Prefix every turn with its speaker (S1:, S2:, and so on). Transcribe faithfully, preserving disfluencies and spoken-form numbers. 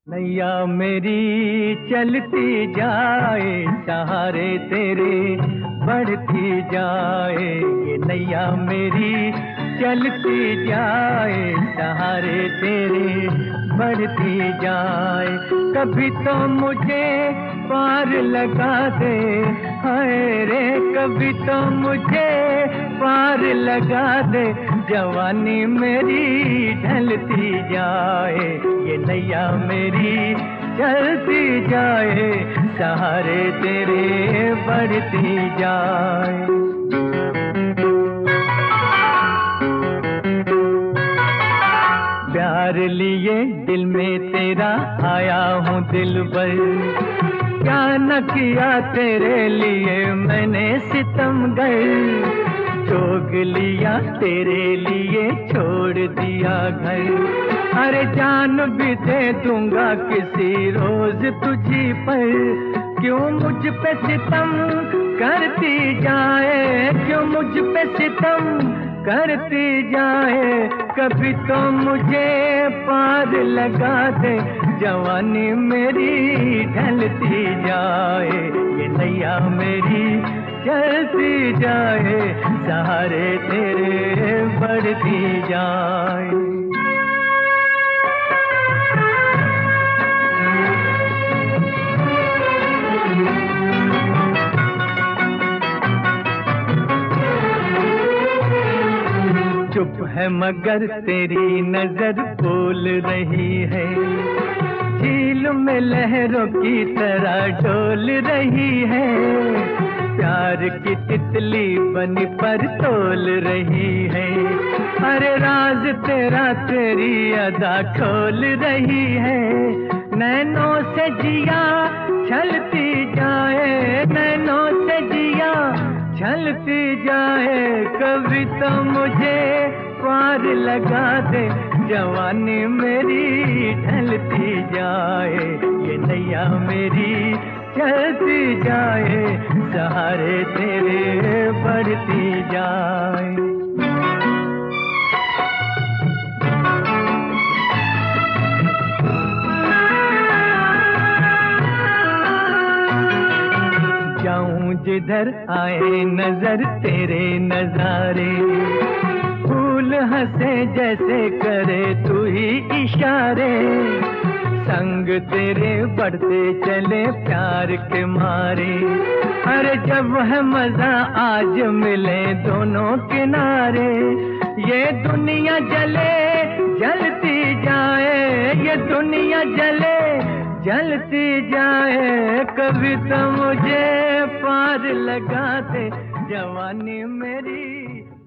S1: नैया मेरी चलती जाए, सहारे तेरे बढ़ती जाए। ये नैया मेरी चलती जाए, सहारे तेरे बढ़ती जाए। कभी तो मुझे पार लगा दे, हाय रे कभी तो मुझे पार लगा दे। जवानी मेरी ढलती जाए, ये नैया मेरी चलती जाए, सहारे तेरे बढ़ती जाए। प्यार लिए दिल में तेरा आया हूँ दिलबर, क्या न किया तेरे लिए मैंने सितमगर। जोग लिया तेरे लिए छोड़ दिया घर, अरे जान भी दे दूंगा किसी रोज तुझी पर। क्यों मुझ पे सितम करती जाए, क्यों मुझ पे सितम करती जाए। कभी तो मुझे पार लगा दे, जवानी मेरी ढलती जाए। ये नैया मेरी चलती जाए, सहारे तेरे बढ़ती जाए। चुप है मगर तेरी नजर बोल रही है, झील में लहरों की तरह डोल रही है। प्यार की तितली बनी पर तोल रही है, अरे राज तेरा तेरी अदा खोल रही है। नैनों से जिया छलती जाए, नैनों से जिया छलती जाए। कभी तो मुझे पार लगा दे, जवानी मेरी ढलती जाए। ये नैया मेरी चलती जाए, सहारे तेरे बढ़ती जाए। जाऊं जिधर आए नजर तेरे नजारे, फूल हंसे जैसे करे तू ही इशारे। संग तेरे बढ़ते चले प्यार के मारे, अरे जब है मजा आज मिले दोनों किनारे। ये दुनिया जले जलती जाए, ये दुनिया जले जलती जाए। कभी तो मुझे पार लगा दे, जवानी मेरी